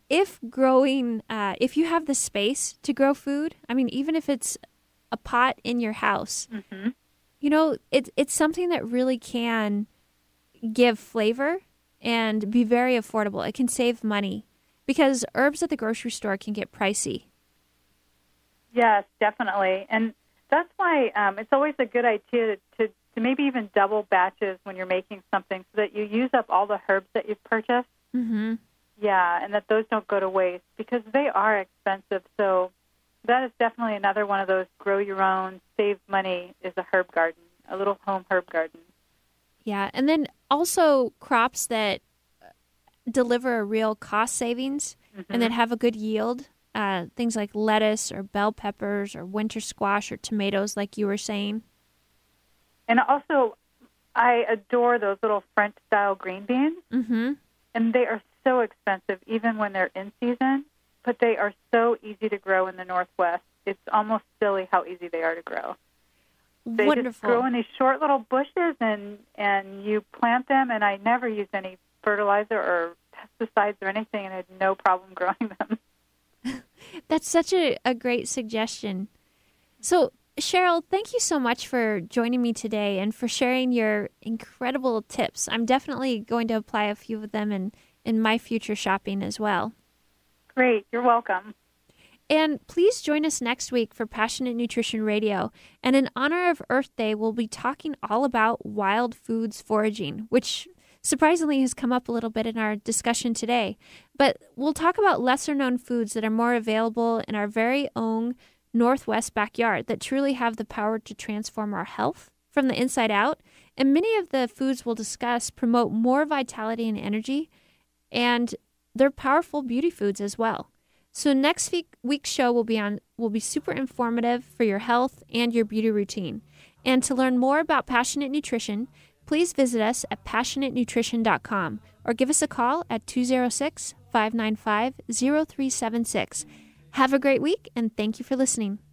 you have the space to grow food, even if it's a pot in your house, mm-hmm. It's something that really can give flavor and be very affordable. It can save money because herbs at the grocery store can get pricey. Yes, definitely. And that's why it's always a good idea to maybe even double batches when you're making something so that you use up all the herbs that you've purchased. Mm-hmm. Yeah, and that those don't go to waste because they are expensive. So that is definitely another one of those grow your own, save money is a herb garden, a little home herb garden. Yeah, and then also crops that deliver a real cost savings mm-hmm. and that have a good yield, things like lettuce or bell peppers or winter squash or tomatoes like you were saying. And also, I adore those little French-style green beans, mm-hmm. and they are so expensive even when they're in season. But they are so easy to grow in the Northwest. It's almost silly how easy they are to grow. They Wonderful. just grow in these short little bushes, and you plant them, and I never use any fertilizer or pesticides or anything, and I had no problem growing them. That's such a great suggestion. So, Cheryl, thank you so much for joining me today and for sharing your incredible tips. I'm definitely going to apply a few of them in my future shopping as well. Great. You're welcome. And please join us next week for Passionate Nutrition Radio. And in honor of Earth Day, we'll be talking all about wild foods foraging, which surprisingly has come up a little bit in our discussion today. But we'll talk about lesser-known foods that are more available in our very own Northwest backyard that truly have the power to transform our health from the inside out. And many of the foods we'll discuss promote more vitality and energy, and they're powerful beauty foods as well. So next week's show will be super informative for your health and your beauty routine. And to learn more about Passionate Nutrition, please visit us at passionatenutrition.com or give us a call at 206-595-0376. Have a great week, and thank you for listening.